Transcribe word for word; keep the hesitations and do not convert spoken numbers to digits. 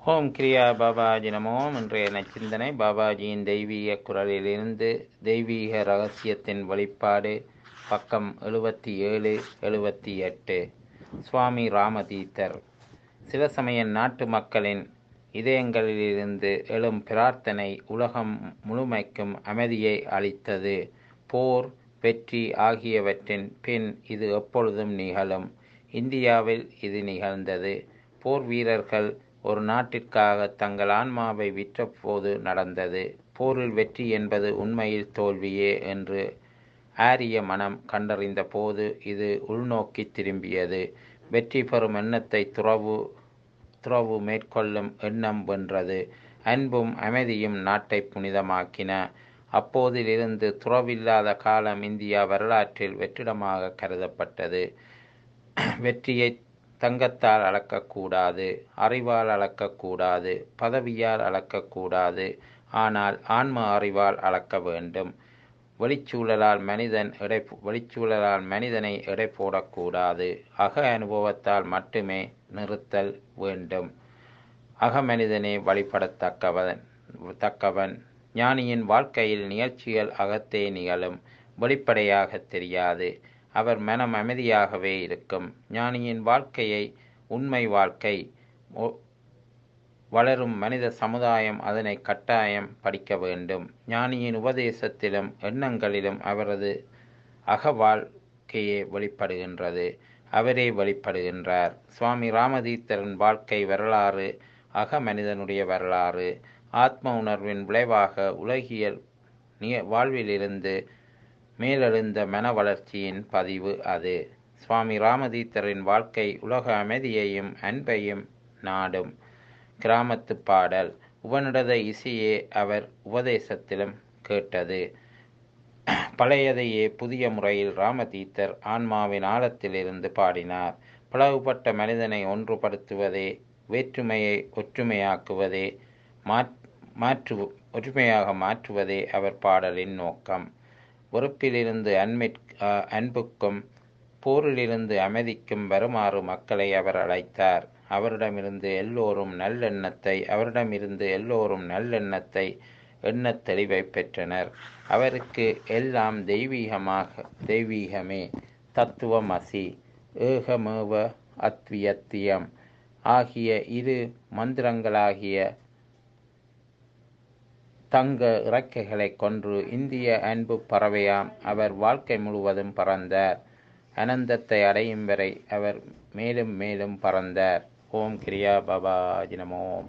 ஓம் கிரியா பாபாஜி நமோம். இன்றைய நச்சிந்தனை பாபாஜியின் தெய்வீக குரலிலிருந்து தெய்வீக ரகசியத்தின் வெளிப்பாடு, பக்கம் எழுபத்தி ஏழு எழுபத்தி எட்டு. சுவாமி ராமதீத்தர். சில சமய நாட்டு மக்களின் இதயங்களிலிருந்து எழும் பிரார்த்தனை உலகம் முழுமைக்கும் அமைதியை அளித்தது. போர், வெற்றி ஆகியவற்றின் பின் இது எப்பொழுதும் நிகழும். இந்தியாவில் இது நிகழ்ந்தது. போர் வீரர்கள் ஒரு நாட்டிற்காக தங்கள் ஆன்மாவை விற்ற போது நடந்தது. போரில் வெற்றி என்பது உண்மையில் தோல்வியே என்று ஆரிய மனம் கண்டறிந்த போது இது உள்நோக்கி திரும்பியது. வெற்றி பெறும் எண்ணத்தை துறவு துறவு மேற்கொள்ளும் எண்ணம் வென்றது. அன்பும் அமைதியும் நாட்டை புனிதமாக்கின. அப்போதிலிருந்து துறவில்லாத காலம் இந்தியா வரலாற்றில் வெற்றிடமாக கருதப்பட்டது. வெற்றியை தங்கத்தால் அளக்கக்கூடாது, அறிவால் அளக்கக்கூடாது, பதவியால் அளக்கக்கூடாது. ஆனால் ஆன்ம அறிவால் அளக்க வேண்டும். வெளிச்சூழலால் மனிதன் எடை வெளிச்சூழலால் மனிதனை எடை போடக்கூடாது. அக அனுபவத்தால் மட்டுமே நிறுத்தல் வேண்டும். அக மனிதனே வழிபடத்தக்கவன் தக்கவன் ஞானியின் வாழ்க்கையில் நிகழ்ச்சிகள் அகத்தே நிகழும், வெளிப்படையாக தெரியாது. அவர் மனம் அமைதியாகவே இருக்கும். ஞானியின் வாழ்க்கையை உண்மை வாழ்க்கை. வளரும் மனித சமுதாயம் அதனை கட்டாயம் படிக்க வேண்டும். ஞானியின் உபதேசத்திலும் எண்ணங்களிலும் அவரது அக வாழ்க்கையே வெளிப்படுகின்றது. அவரே வெளிப்படுகின்றார். சுவாமி ராமதீத்தரின் வாழ்க்கை வரலாறு அக மனிதனுடைய வரலாறு. ஆத்ம உணர்வின் விளைவாக உலகியல் வாழ்விலிருந்து மேலெழுந்த மன வளர்ச்சியின் பதிவு அது. சுவாமி ராமதீத்தரின் வாழ்க்கை உலக அமைதியையும் அன்பையும் நாடும். கிராமத்து பாடல். உவனிடத இசையே அவர் உபதேசத்திலும் கேட்டது. பழையதையே புதிய முறையில் ராமதீத்தர் ஆன்மாவின் ஆழத்திலிருந்து பாடினார். பிளவுபட்ட மனிதனை ஒன்றுபடுத்துவதே, வேற்றுமையை ஒற்றுமையாக்குவதே, மாற்று ஒற்றுமையாக மாற்றுவதே அவர் பாடலின் நோக்கம். வெறுப்பிலிருந்து அன்மை அன்புக்கும் போரிலிருந்து அமைதிக்கும் வருமாறு மக்களை அவர் அழைத்தார். அவரிடமிருந்து எல்லோரும் நல்லெண்ணத்தை அவரிடமிருந்து எல்லோரும் நல்லெண்ணத்தை எண்ணத் தெளிவை பெற்றனர். அவருக்கு எல்லாம் தெய்வீகமாக தெய்வீகமே. தத்துவமசி, ஏகமேவ அத்வியத்தியம் ஆகிய இரு மந்திரங்களாகிய தங்க இறக்கைகளை கொன்று இந்திய அன்பு பறவையாம் அவர் வாழ்க்கை முழுவதும் பறந்தார். அனந்தத்தை அடையும் வரை அவர் மேலும் மேலும் பறந்தார். ஓம் கிரியா பாபாஜி நமோ.